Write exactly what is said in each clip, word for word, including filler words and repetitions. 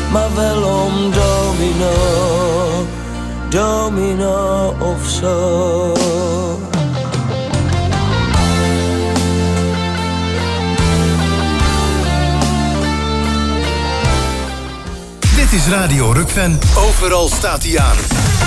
maar wel om domino, domino of zo. Dit is Radio Rukven. Overal staat hij aan.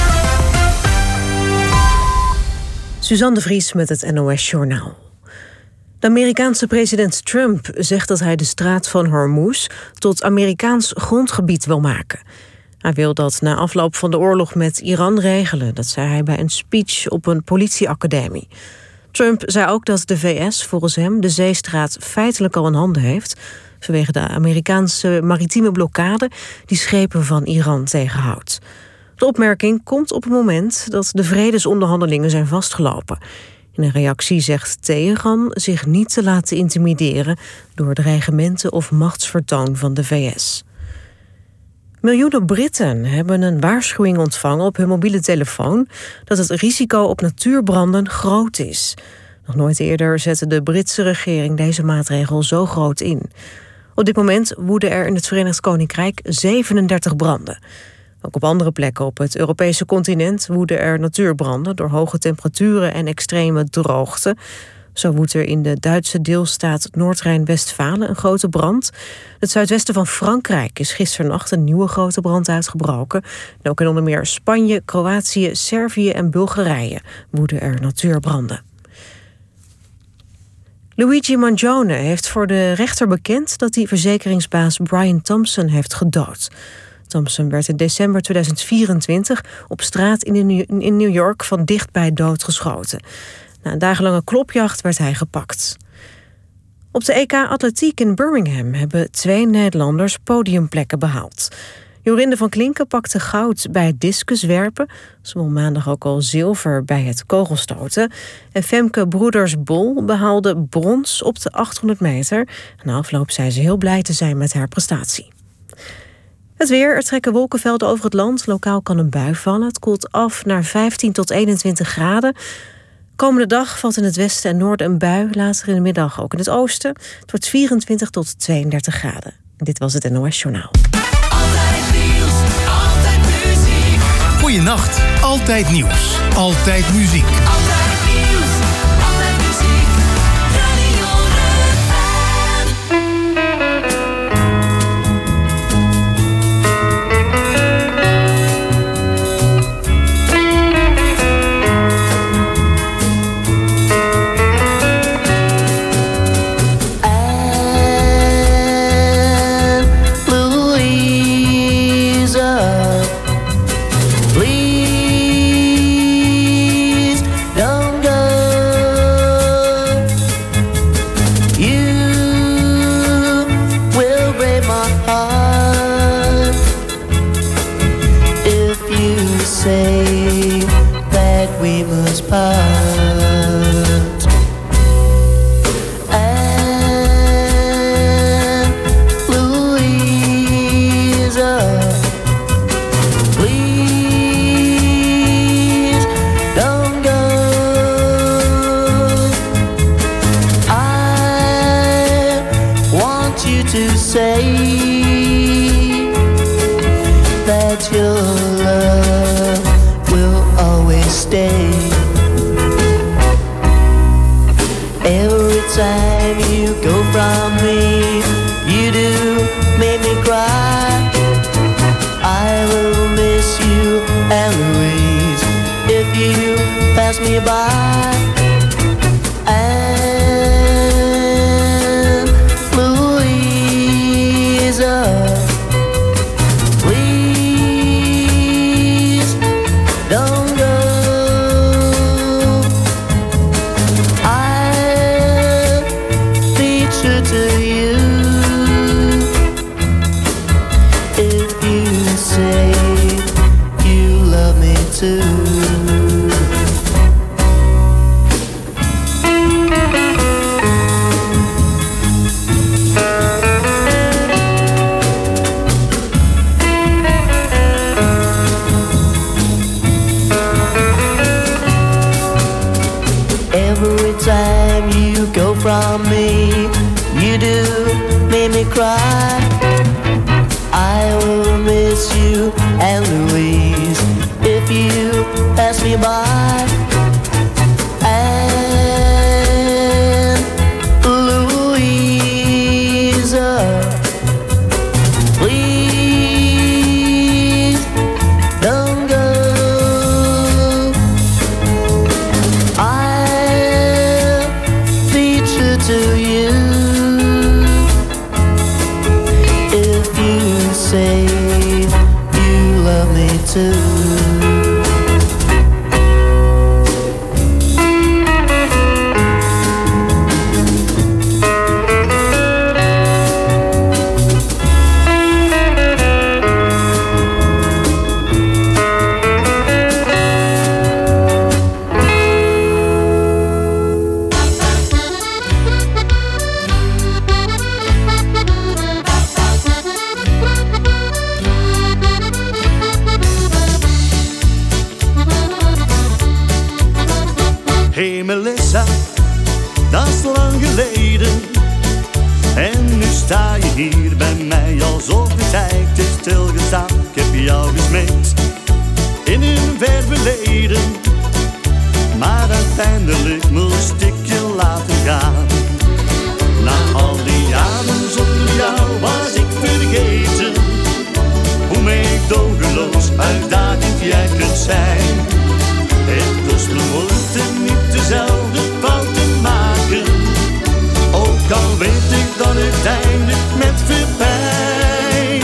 Suzanne de Vries met het N O S Journaal. De Amerikaanse president Trump zegt dat hij de straat van Hormuz tot Amerikaans grondgebied wil maken. Hij wil dat na afloop van de oorlog met Iran regelen. Dat zei hij bij een speech op een politieacademie. Trump zei ook dat de V S volgens hem de zeestraat feitelijk al in handen heeft, vanwege de Amerikaanse maritieme blokkade die schepen van Iran tegenhoudt. De opmerking komt op het moment dat de vredesonderhandelingen zijn vastgelopen. In een reactie zegt Teheran zich niet te laten intimideren door dreigementen of machtsvertoon van de V S. Miljoenen Britten hebben een waarschuwing ontvangen op hun mobiele telefoon dat het risico op natuurbranden groot is. Nog nooit eerder zette de Britse regering deze maatregel zo groot in. Op dit moment woeden er in het Verenigd Koninkrijk zevenendertig branden. Ook op andere plekken op het Europese continent woeden er natuurbranden door hoge temperaturen en extreme droogte. Zo woedt er in de Duitse deelstaat Noord-Rijn-Westfalen een grote brand. Het zuidwesten van Frankrijk is gisternacht een nieuwe grote brand uitgebroken. En ook in onder meer Spanje, Kroatië, Servië en Bulgarije woeden er natuurbranden. Luigi Mangione heeft voor de rechter bekend dat hij verzekeringsbaas Brian Thompson heeft gedood. Thompson werd in december tweeduizend vierentwintig op straat in New York van dichtbij doodgeschoten. Na een dagenlange klopjacht werd hij gepakt. Op de E K Atletiek in Birmingham hebben twee Nederlanders podiumplekken behaald. Jorinde van Klinken pakte goud bij het discuswerpen. Ze won maandag ook al zilver bij het kogelstoten. En Femke Broeders-Bol behaalde brons op de achthonderd meter. Na afloop zei ze heel blij te zijn met haar prestatie. Het weer, er trekken wolkenvelden over het land. Lokaal kan een bui vallen. Het koelt af naar vijftien tot eenentwintig graden. Komende dag valt in het westen en noorden een bui. Later in de middag ook in het oosten. Het wordt vierentwintig tot tweeëndertig graden. Dit was het N O S Journaal. Altijd nieuws, altijd muziek. Goeienacht, altijd nieuws, altijd muziek. Altijd nieuws, altijd muziek. Radio me, you do make me cry. I will by. And Louisa, please don't go. I'll be true to you if you say you love me too. Hey Melissa, dat is lang geleden. En nu sta je hier bij mij alsof de tijd is stilgestaan. Ik heb jou gesmeekt in een ver verleden, maar uiteindelijk moest ik je laten gaan. Na al die jaren zonder jou was ik vergeten hoe meedogenloos uitdagend jij kunt zijn. Het kost me moeite niet dezelfde fout te maken, ook al weet ik dan uiteindelijk met veel pijn.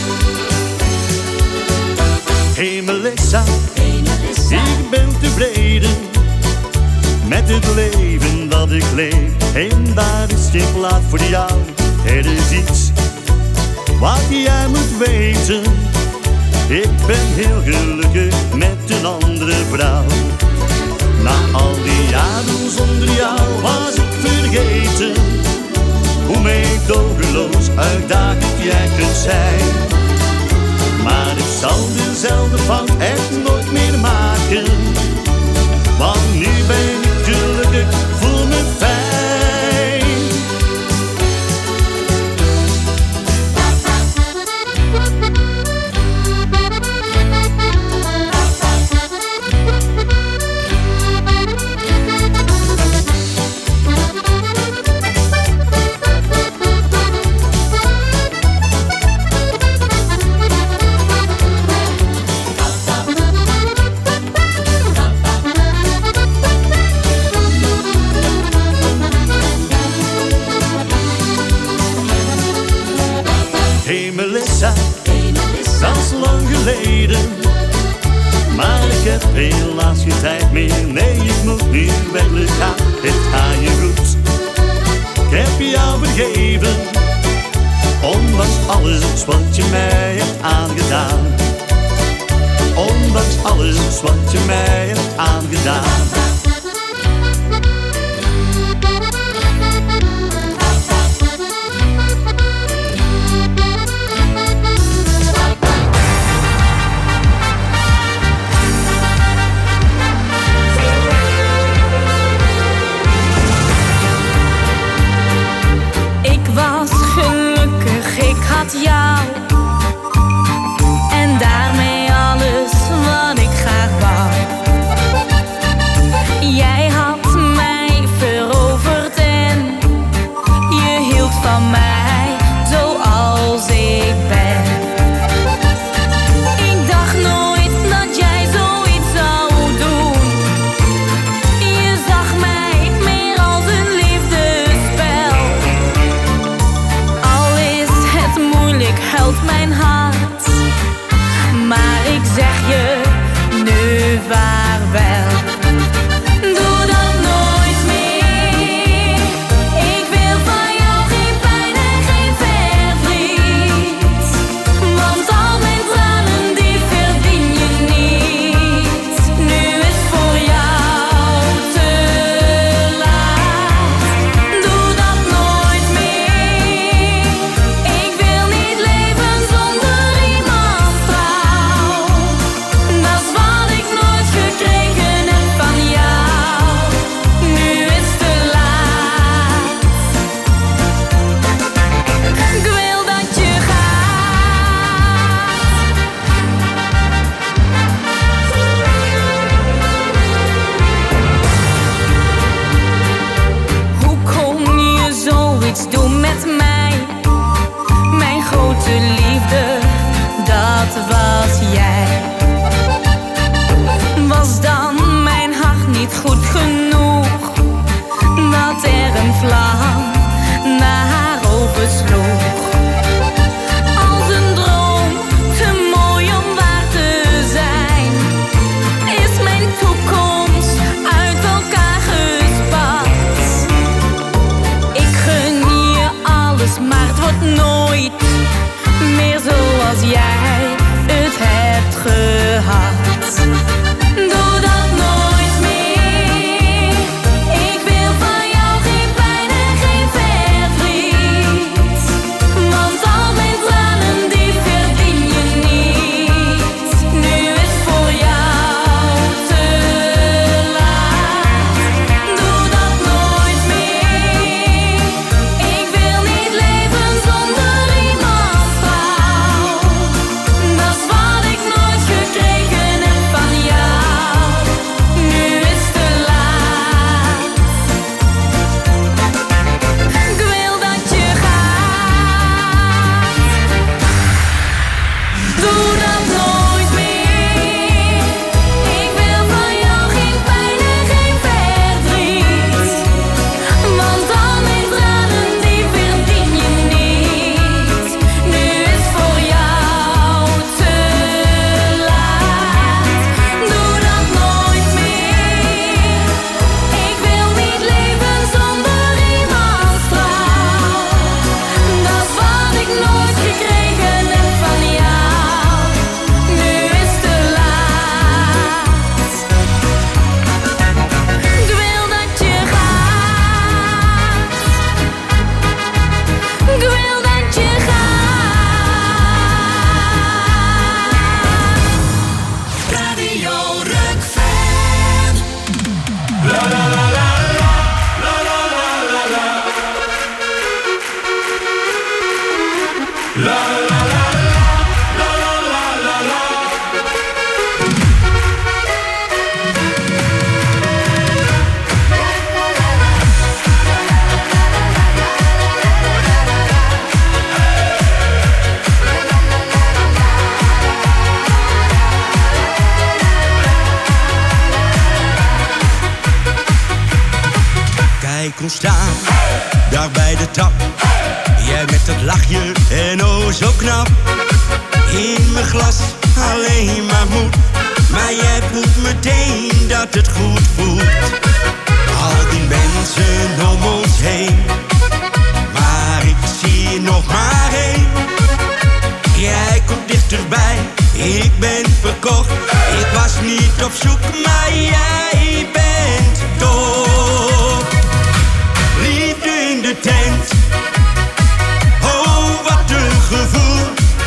Hey Melissa, hey Melissa, ik ben tevreden met het leven dat ik leef. En daar is geen plaats voor jou. Er is iets wat jij moet weten. Ik ben heel gelukkig met een andere vrouw. Na al die jaren zonder jou was ik vergeten hoe meedogenloos uitdagend jij kunt zijn. Maar ik zal dezelfde fout echt nooit meer maken, want nu ben ik gelukkig, voel me fijn. Hey Melissa, dat is lang geleden, maar ik heb helaas geen tijd meer. Nee, ik moet nu werkelijk gaan, het gaat je goed. Ik heb jou vergeven, ondanks alles wat je mij hebt aangedaan. Ondanks alles wat je mij hebt aangedaan. Jou en daarmee alles wat ik graag wou. Jij had mij veroverd en je hield van mij zoals ik ben. Ik dacht nooit dat jij zoiets zou doen. Je zag mij meer als een liefdespel. Al is het moeilijk, huilt mijn hart, maar ik zeg je nu vaarwel. Doe dat nooit meer. Ik wil van jou geen pijn en geen verdriet, want al mijn tranen die verdien je niet. Nu is voor jou te laat. Doe dat nooit meer. Ik wil niet leven zonder iemands trouw. Dat is wat ik nooit gekregen heb staan, daar bij de trap. Jij met dat lachje en oh zo knap. In mijn glas alleen maar moed, maar jij voelt meteen dat het goed voelt. Al die mensen om ons heen, maar ik zie er nog maar één. Jij komt dichterbij, ik ben verkocht. Ik was niet op zoek, maar jij bent toch. Liefde in de tent, oh wat een gevoel.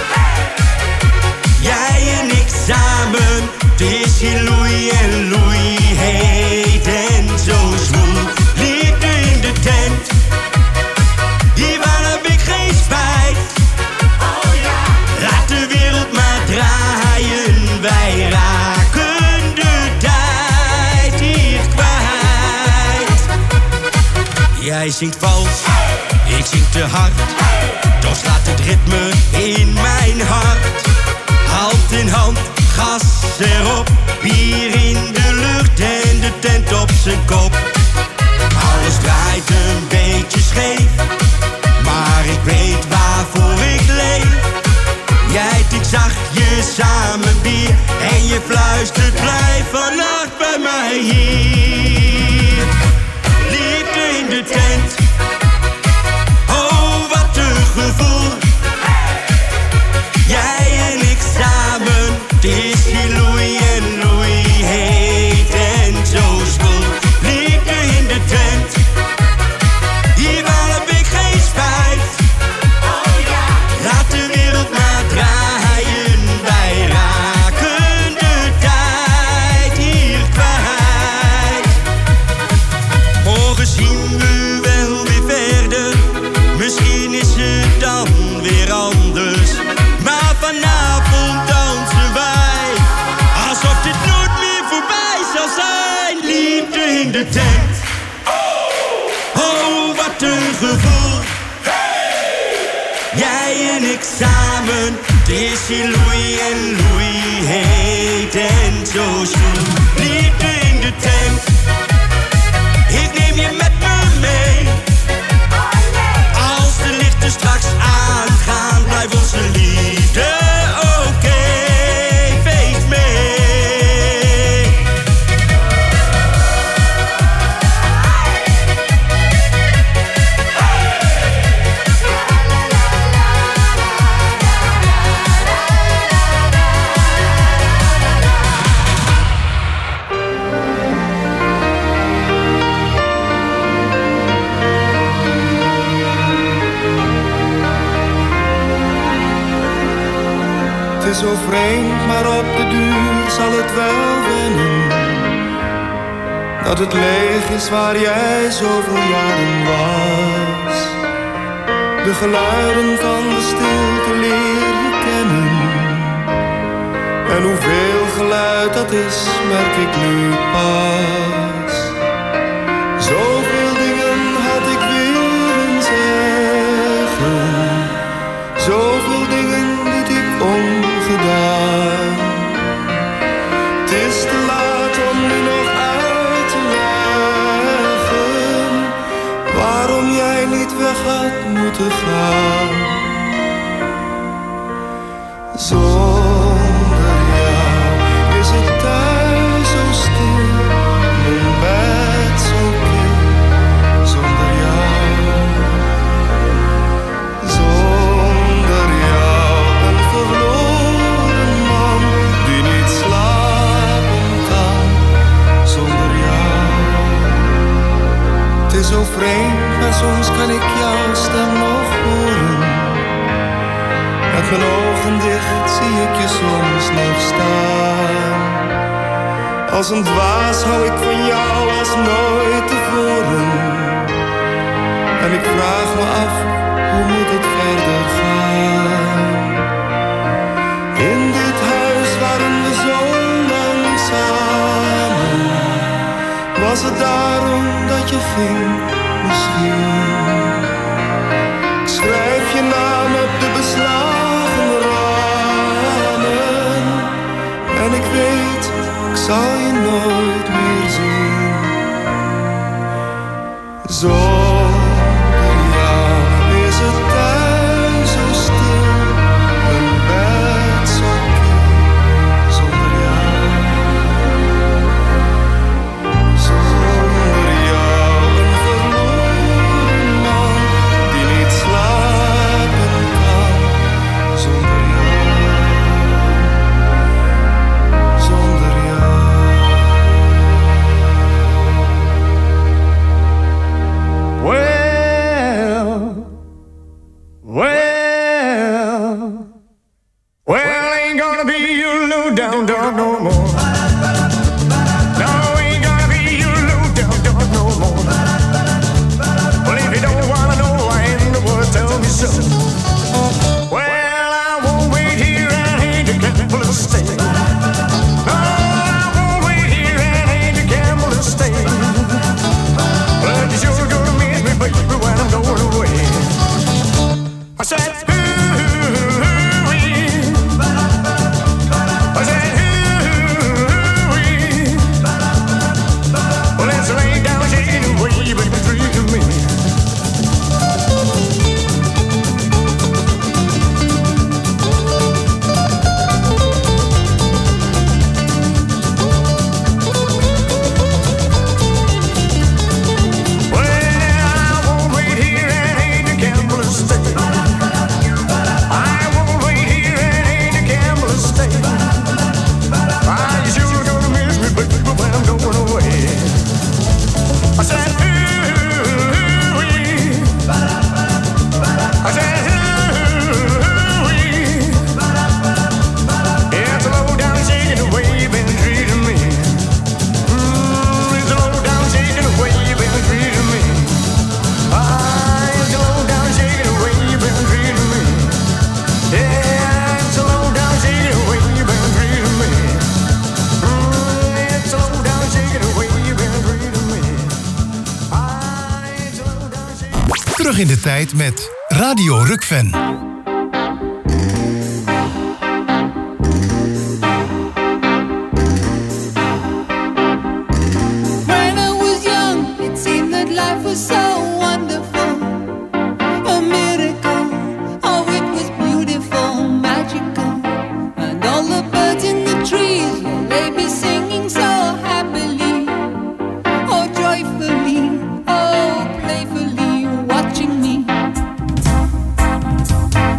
Jij en ik samen, het is hier loei en loei, heet en zo zwoel. Liefde in de tent, hiervan heb ik geen spijt. Oh ja. Laat de wereld maar draaien, wij raken de tijd hier kwijt. Jij zingt vals, ik zing te hard, toch slaat het ritme in mijn hart. Hand in hand, gas erop, bier in de lucht en de tent op zijn kop. Alles draait een beetje scheef, maar ik weet waarvoor ik leef. Jij drinkt zachtjes samen bier en je fluistert blijf vannacht bij mij hier. Liefde in de tent, oh wat een gevoel. Jij en ik samen, het is hier loei en loei, heet en zo zwoel. Liefde in de tent, hiervan heb ik geen spijt. Oh ja. Laat de wereld maar draaien, wij raken de tijd hier kwijt. Morgen zien we wel weer verder, misschien is het dan weer anders. Maar vanavond dansen wij, alsof dit nooit meer voorbij zal zijn. Liefde in de tent, oh wat een gevoel. Jij en ik samen, het is hier loei en loei, heet en zo zwoel. Liefde in de tent, ik neem je met me mee. Als de lichten straks aangaan, blijft onze liefde oké, okay, feest mee. Het is zo vreemd, maar op de duur zal het wel wennen. Dat het leeg is waar jij zoveel jaren was. De geluiden van de stilte leer je kennen. En hoeveel geluid dat is, merk ik nu pas. Zoveel dingen had ik willen zeggen. Zoveel dingen liet ik ongedaan. Het is te laat om nu nog uit te leggen waarom jij niet weg had moeten gaan. Zonder jou is het thuis zo stil, mijn bed zo kil. Zonder jou, zonder jou een verloren man die niet slapen kan. Zonder jou, het is zo vreemd, maar soms kan ik jouw stem nog horen. Met mijn ogen dicht zie ik je soms nog staan. Als een dwaas hou ik van jou als nooit tevoren. En ik vraag me af, hoe moet het verder gaan? In dit huis waren we zo lang samen. Was het daarom dat je ging, misschien? Ik schrijf je naam op de beslagen ramen. En ik weet, ik zal je nooit meer zien. Zo gonna be your low down dog no more. No, ain't gonna be your low down dog no more. Well, if you don't wanna know why in the world, tell me so. Well, I won't wait here and hate to gamble and stay. No, I won't wait here and hate to gamble and stay. But you sure gonna miss me, baby, when I'm going away. I said, terug in de tijd met Radio Rukven. Watching me.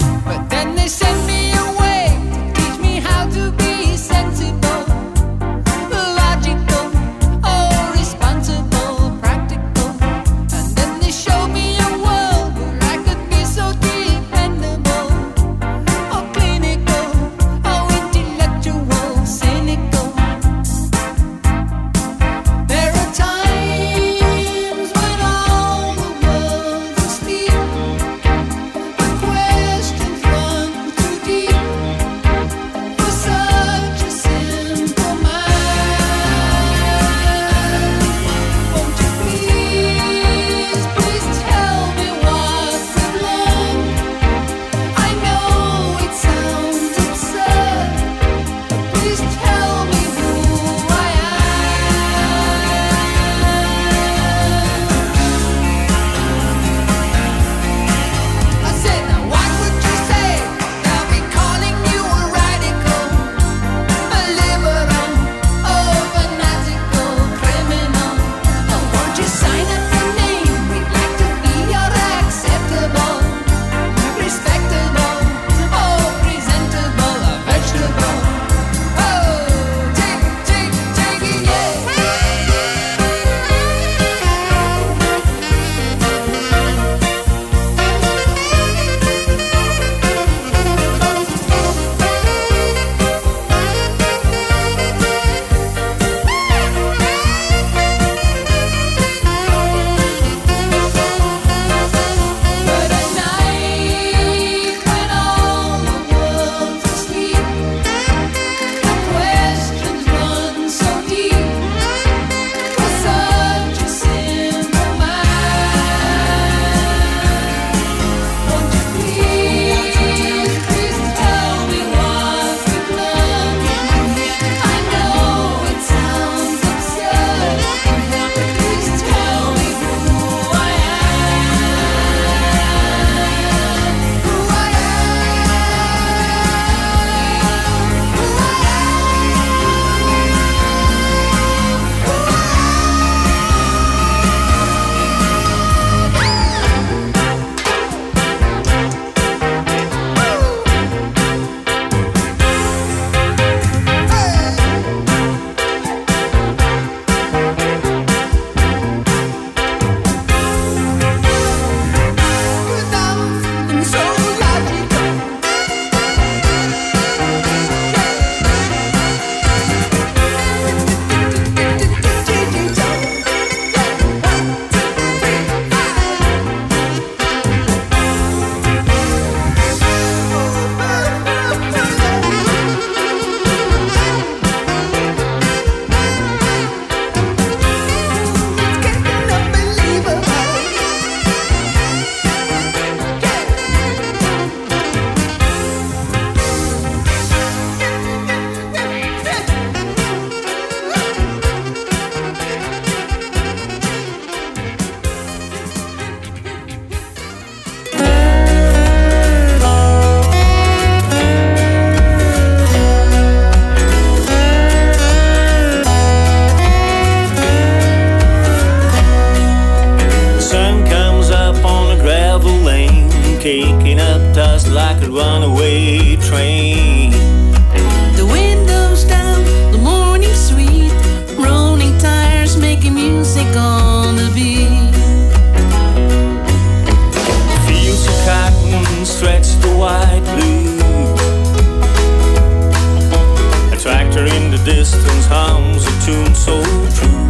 distance hums a tune so true.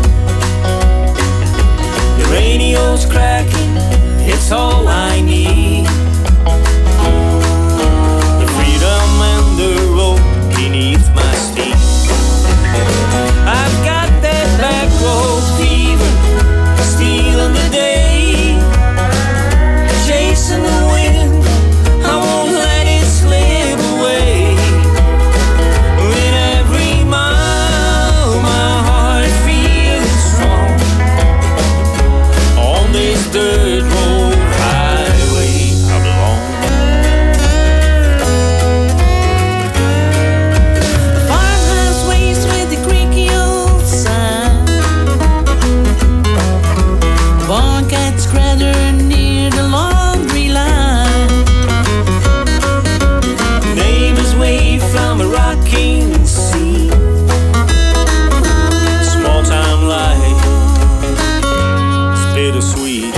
The radio's cracking, it's all I need. The freedom and the road beneath my steed. I've got that back road fever, stealing the day, chasing the wind. I won't let it slip away. With every mile, my heart feels strong. On this dirt road highway I belong. The farmhouse waits with the creaky old sign. One cat's cradle near the laundry line. Neighbors wave from a rocking sea. Small town life is bittersweet.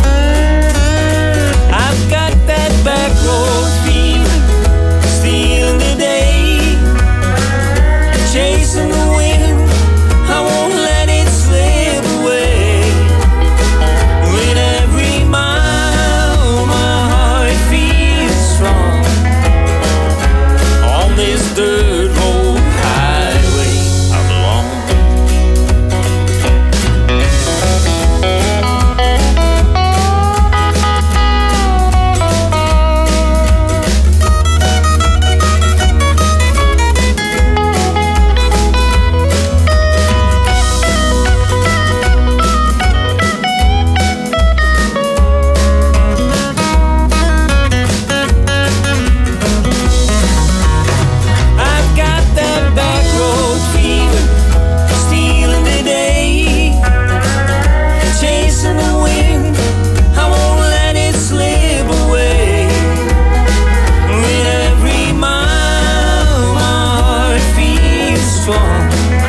I've got that back road fever, stealing the day, chasing the wind. I won't let it slip away. With every mile, my heart feels strong. On this dirt road highway I belong. I've got that back road fever, stealing the day, chasing the wind. I won't let it slip away. With every mile, my heart feels strong.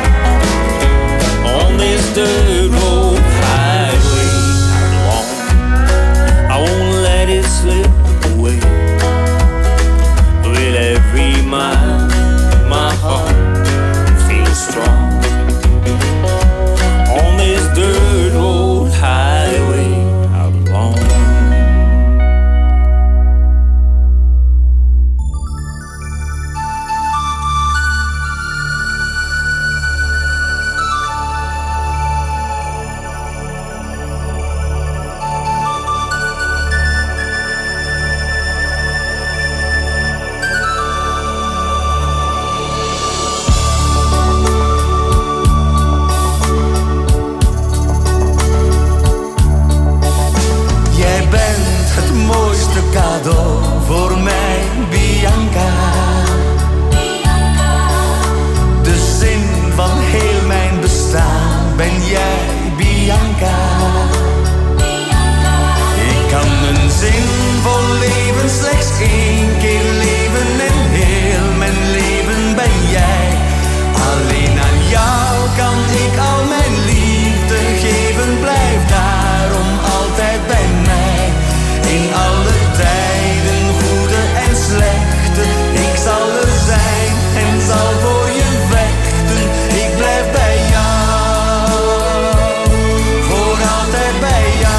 On this dirt road highway I belong. I won't let it slip away. With every mile, my heart feels strong. On this dirt road highway I belong. Jij bent het mooiste cadeau voor mij, Bianca. De zin van heel mijn bestaan ben jij, Bianca. Ik kan een zinvol leven slechts één keer leven en heel mijn leven ben jij. Alleen aan jou kan ik al mijn liefde geven, blijf daarom altijd bij mij. In alle tijden, goede en slechte, ik zal er zijn en zal voor je vechten. Ik blijf bij jou, voor altijd bij jou.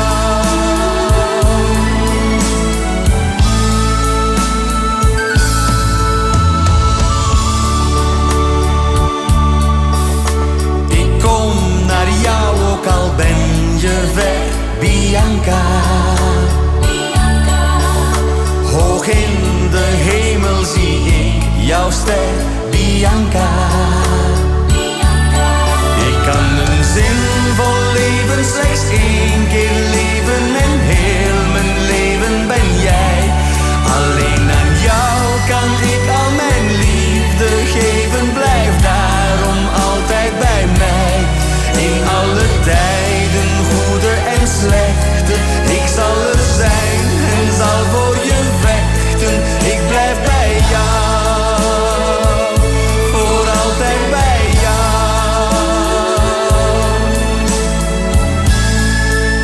Ik kom naar jou ook al ben je ver, Bianca. Hoog in de hemel zie ik jouw ster, Bianca. Ik kan een zinvol leven slechts één keer leven en heel mijn leven ben jij. Alleen aan jou kan ik al mijn liefde geven, blijf daarom altijd bij mij. In alle tijden, goede en slechte, ik zal er zijn en zal voor je vechten. Ik blijf bij jou, voor altijd bij jou.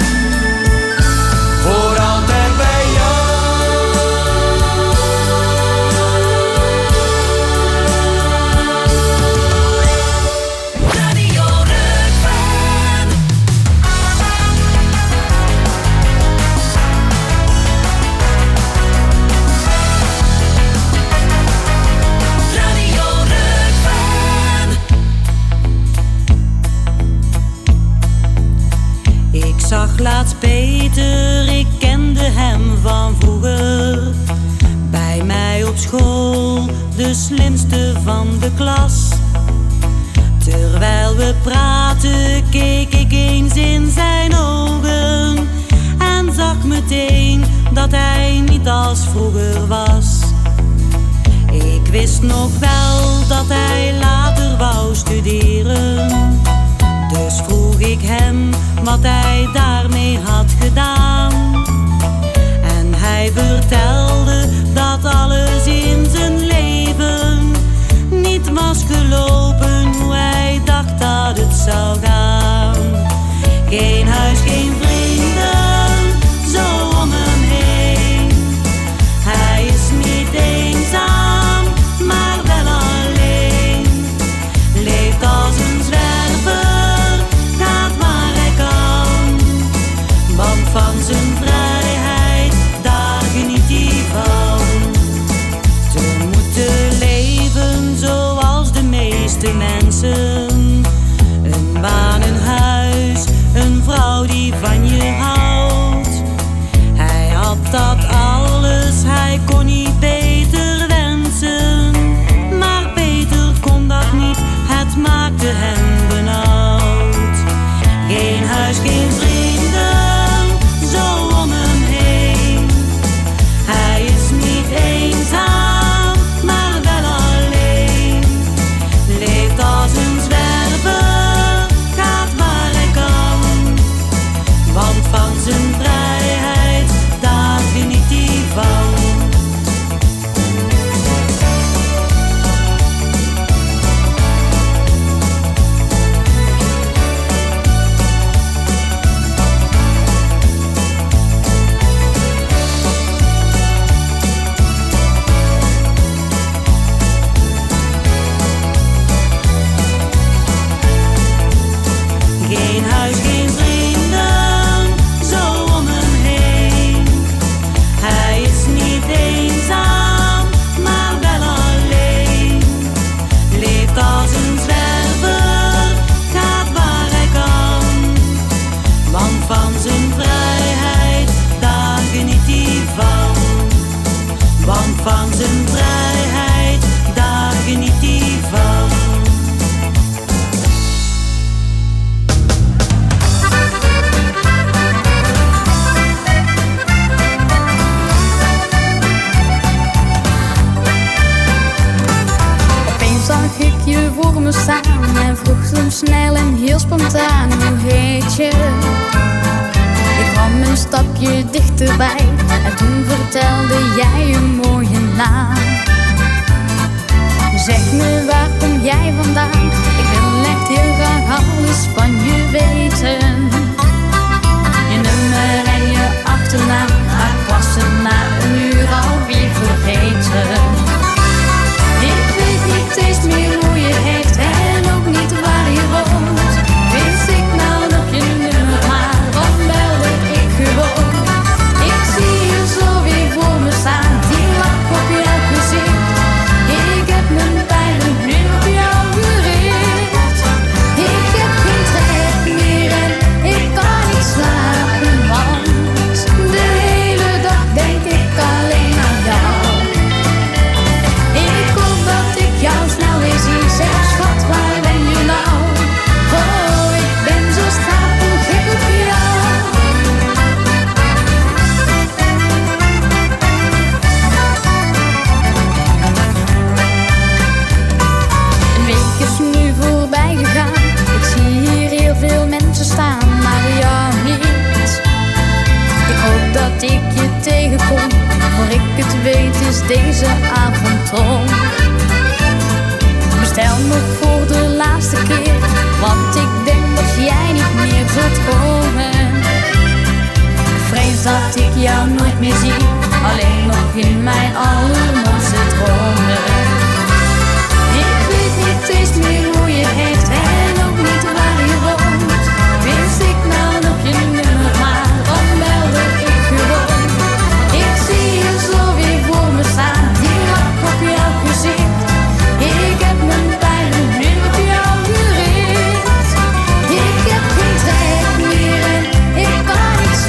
plaats Peter, ik kende hem van vroeger. Bij mij op school, de slimste van de klas. Terwijl we praten, keek ik eens in zijn ogen en zag meteen dat hij niet als vroeger was. Ik wist nog wel dat hij later wou studeren. Dus vroeg ik hem wat hij daarmee had gedaan. En hij vertelde dat alles in zijn leven niet was gelopen hoe hij dacht dat het zou gaan. Geen huis, geen vrienden, zo om hem heen. Hij is niet eenzaam, maar wel alleen. Leeft als een zwerver, gaat waar hij kan. Want van zijn vrijheid, daar geniet hij van. Te moeten leven zoals de meeste mensen. Een baan, een huis, een vrouw die van je houdt. Hij had dat alles, hij kon niet beter wensen. Maar Peter kon dat niet, het maakte hem benauwd. Geen huis, geen vrienden, zo om hem heen. Hij is niet eenzaam, maar wel alleen. Leeft als een zwerver, gaat waar hij kan. Want van zijn vrijheid, daar geniet hij van. Geen huis, geen vrienden, zo om hem heen. Hij is niet eenzaam, maar wel alleen. Leeft als een zwerver, gaat waar hij kan. Want van zijn vrijheid, daar geniet hij van. Want van zijn vrijheid, daar geniet hij van. Opeens zag ik je voor me staan en vroeg toen snel en heel spontaan: hoe heet je? Ik kwam een stapje dichterbij en toen vertelde jij een mooie naam. Zeg me, waar kom jij vandaan? Ik wil echt heel graag alles van je weten. Je nummer en je achternaam, maar ik was het na een uur alweer vergeten. Ik weet niet eens meer hoe je heet en ook niet waar je woont. Wist ik nou nog je nummer, maar dan belde ik gewoon. Ik zie je zo weer voor me staan, die lach op jouw gezicht. Ik heb mijn pijlen nu op jou gericht. Ik heb geen trek meer en ik kan niet slapen, want de hele dag denk ik alleen aan jou. Ik hoop dat ik jou snel weer zie, zeg schat, waar ben je nou? Oh, ik ben zo stapelgek op jou. Een week is nu voorbij gegaan, ik zie hier heel veel mensen staan, maar jou niet. Ik hoop dat ik je tegenkom, voor ik het weet is deze avond om. Bestel me voor de laatste keer, want ik denk dat jij niet meer zult komen. Ik vrees dat ik jou nooit meer zie, alleen nog in mijn allermooiste dromen. Ik weet niet eens meer hoe je heet en ook niet waar je woont. Wist ik nou nog je nummer, maar dan belde ik gewoon. Ik zie je zo weer voor me staan, die lach op jouw gezicht. Ik heb mijn pijlen nu op jou gericht. Ik heb geen trek meer en ik kan niet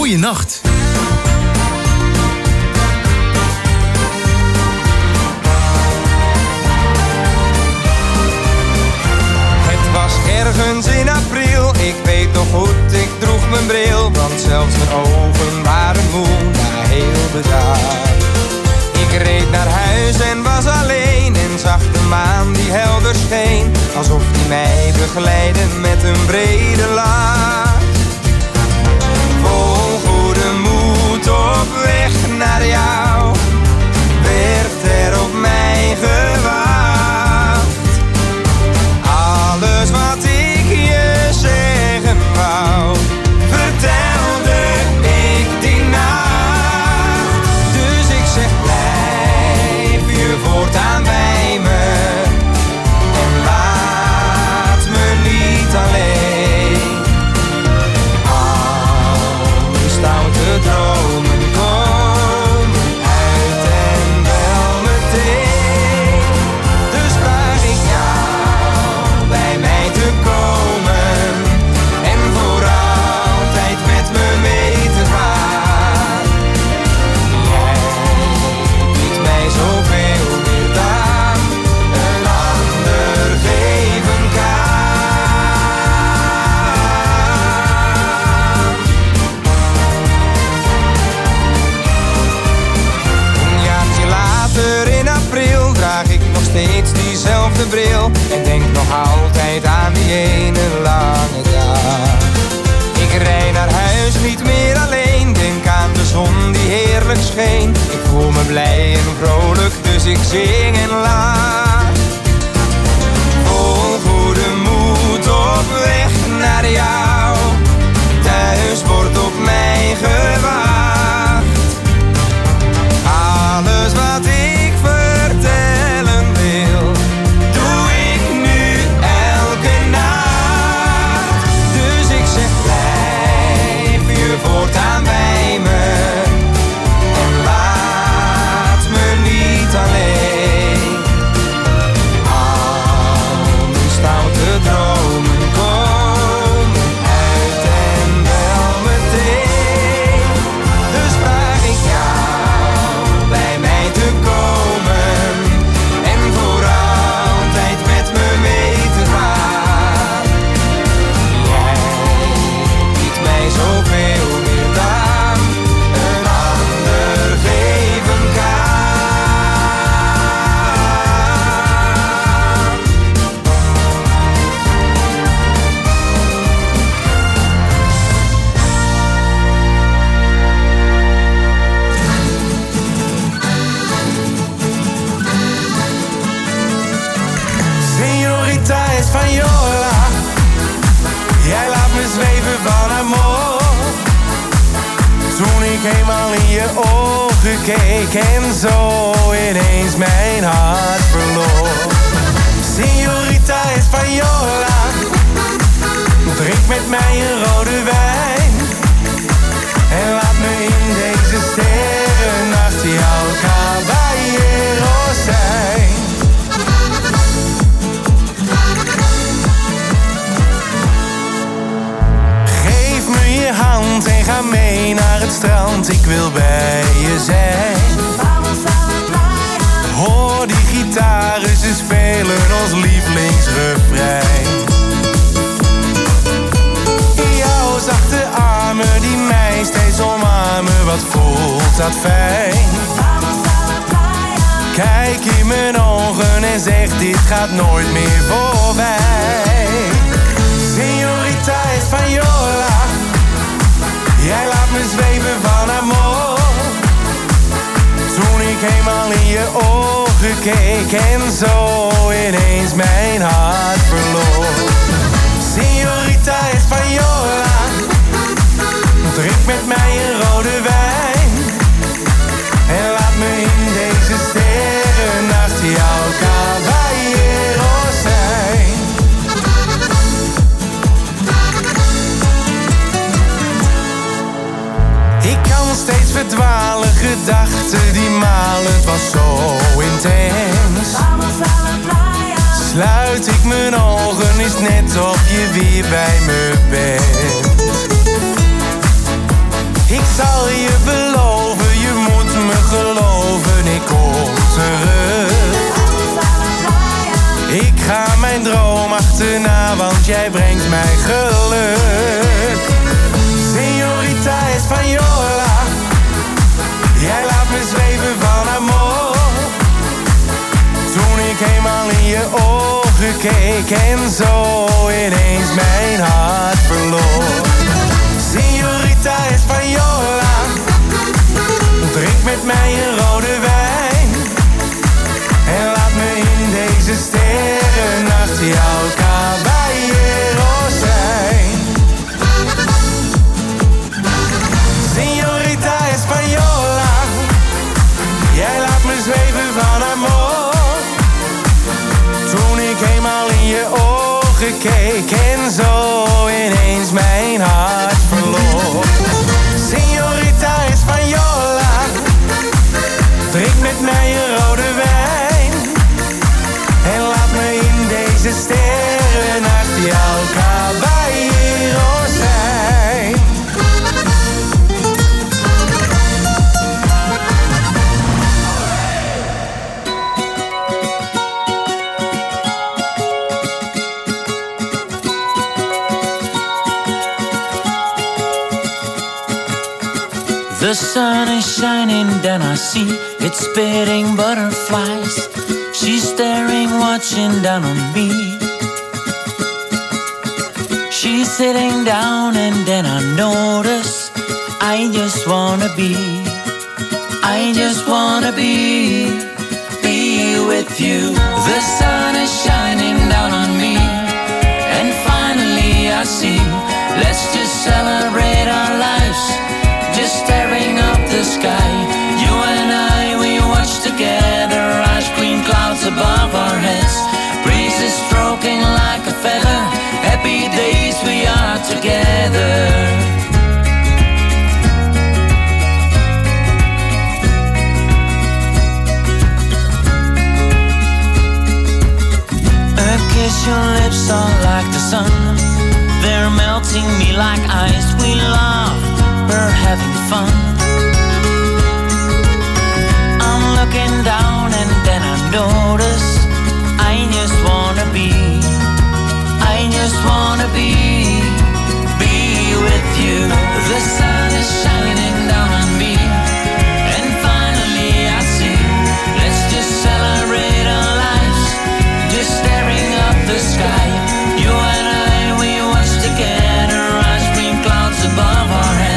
Goeienacht. Het was ergens in april, ik weet nog goed, ik droeg mijn bril. Want zelfs mijn ogen waren moe, maar heel bedaard. Ik reed naar huis en was alleen en zag de maan die helder scheen. Alsof die mij begeleidde met een brede laag. Vol goede moed op weg naar jou, werd er op mij gewacht. Alles wat ik je zeggen wou, vertelde ik die nacht. Dus ik zeg blijf je voortaan bij me en laat me niet alleen. Alle stoute dromen komen uit en wel meteen. Dus vraag ik jou bij mij te komen en voor altijd met me mee te gaan. Jij biedt mij zoveel meer dan een ander geven kan. Een jaartje later in april draag ik nog steeds diezelfde bril en denk nog altijd aan die ene lange dag. Ik rij naar huis niet meer alleen, denk aan de zon die heerlijk scheen. Ik voel me blij en vrolijk, dus ik zing en lach. Vol goede moed op weg naar jou, thuis wordt op mij gewacht. Alles wat ik vertellen wil, doe ik nu elke nacht. Dus ik zeg blijf je voortaan bij me en laat me niet alleen. Alle stoute dromen komen uit en wel meteen. Dus vraag ik jou bij mij te komen en voor altijd met me mee te gaan. Jij biedt mij zoveel meer dan een ander geven kan. Señorita Española, jij laat me zweven van amor. Toen ik eenmaal in je ogen keek en zo ineens mijn hart verloor. Señorita Española, drink met mij een rode wijn en laat me in deze sterrennacht jouw caballero zijn. Geef me je hand en ga mee naar het strand, ik wil bij je zijn. Hoor die gitaren, ze spelen ons lievelingsrefrein. Jouw zachte armen die mij steeds omarmen, wat voelt dat fijn. Kijk in mijn ogen en zeg dit gaat nooit meer voorbij. Señorita Española, jij laat me zweven van amor. Toen ik eenmaal in je ogen keek en zo ineens mijn hart verloor. Señorita Española, drink met mij een rode wijn en laat me in deze sterrennacht jouw caballero zijn. Ik kan steeds verdwalen, gedachten die malen, het was zo intens. Sluit ik mijn ogen, is net of je weer bij me bent. Ik keek en zo ineens mijn hart verloor. Signorita Española, drink met mij een rode wijn en laat me in deze sterrennacht jouw caballero zijn. Signorita Española, jij laat me zweven van amor. Toen ik eenmaal in je ogen keek en zo ineens mijn hart verloor. Signorita Española, drink met mij een rode wijn en laat me in deze sterrennacht jouw caballero zijn. The sun is shining, then I see it spitting butterflies. She's staring, watching down on me. She's sitting down and then I notice I just wanna be, I just wanna be, be with you. The sun is shining down on me and finally I see, let's just celebrate our lives. Just staring up the sky, you and I, we watch together. Ice cream clouds above our heads, breezes stroking like a feather. Happy days we are together. A kiss, your lips are like the sun, they're melting me like ice. We love, we're having fun. I'm looking down and then I notice I just wanna be, I just wanna be, be with you. The sun is shining down on me and finally I see, let's just celebrate our lives. Just staring up the sky, you and I, we watch together. Ice cream clouds above our heads,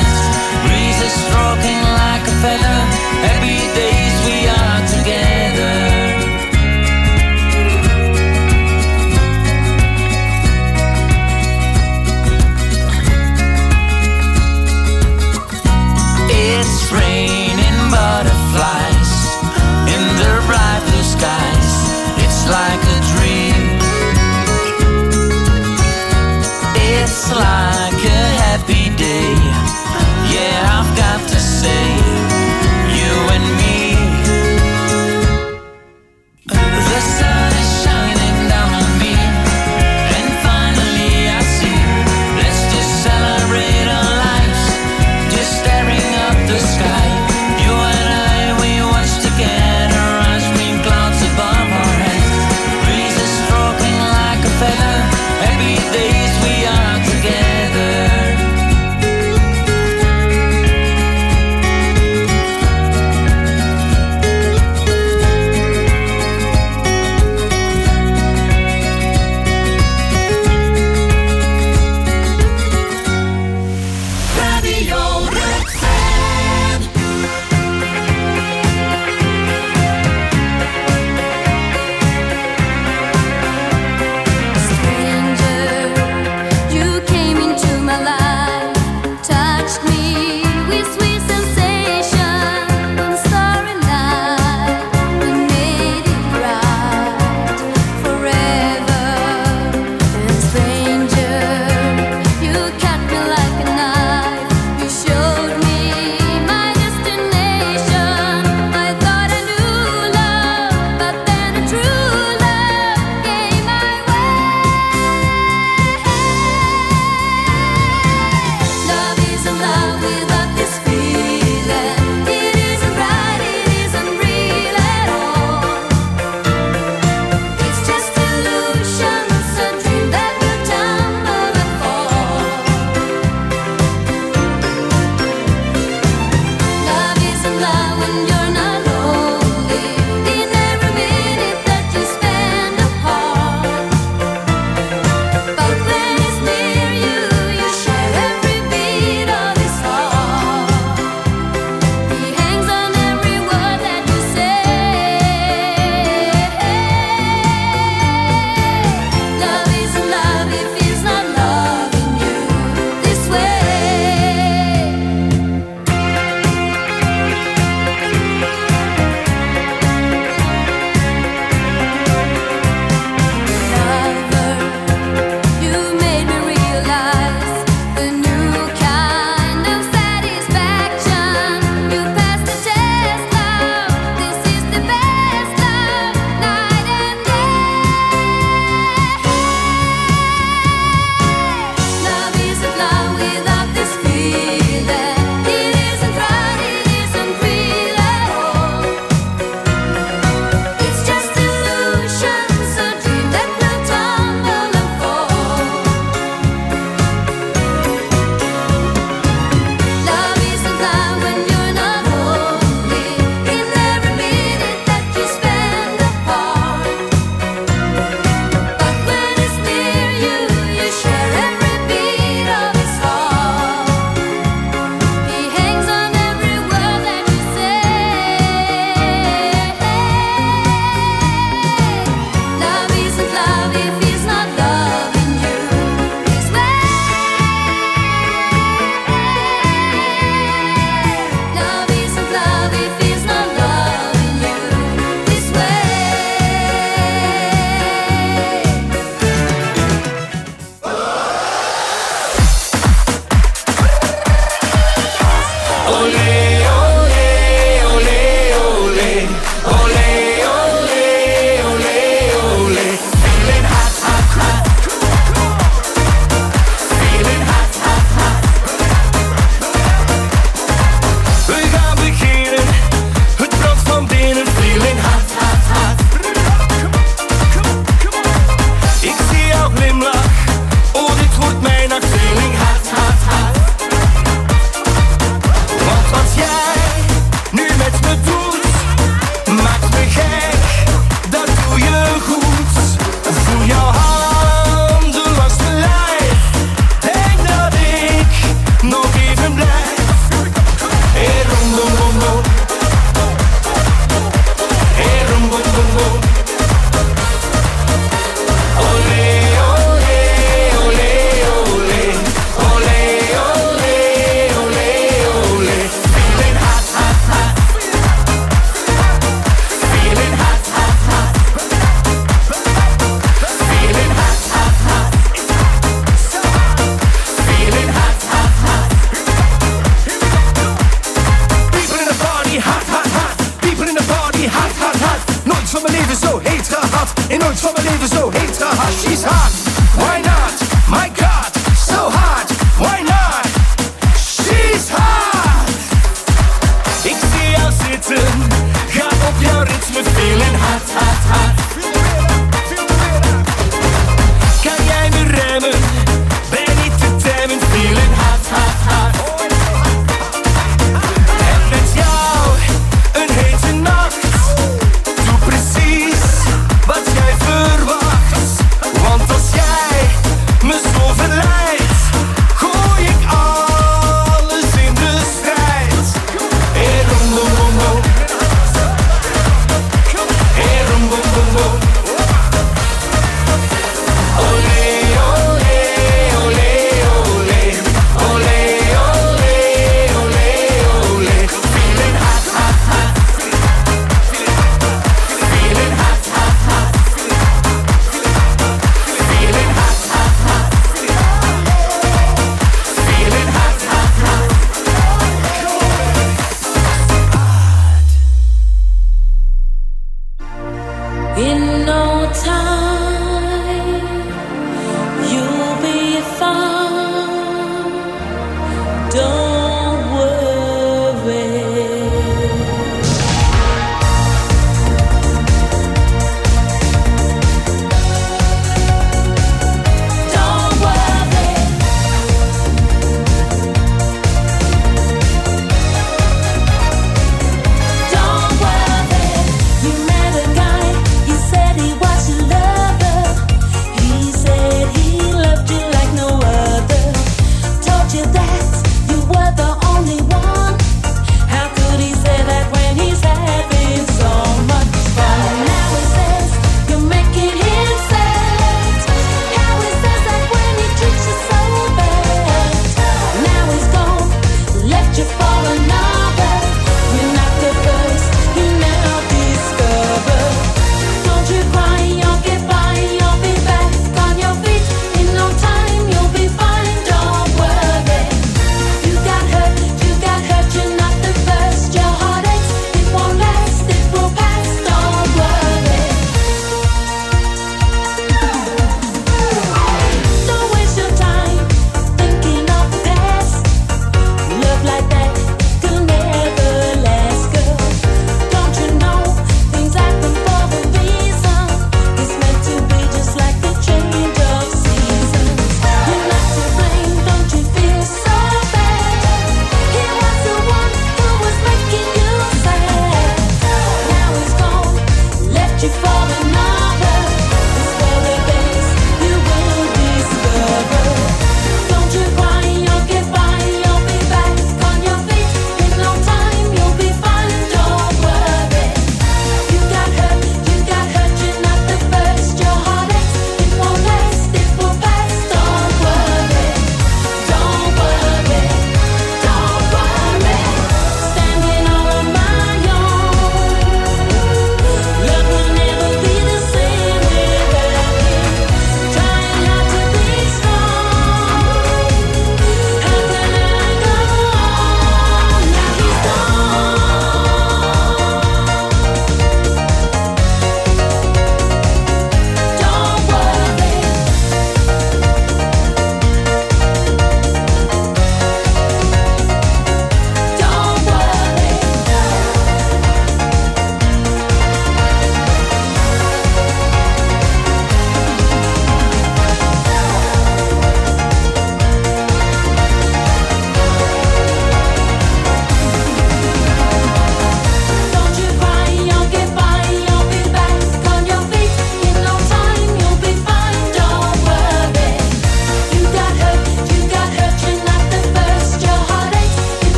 gehad en nooit van mijn leven zo heet gehashish gehad.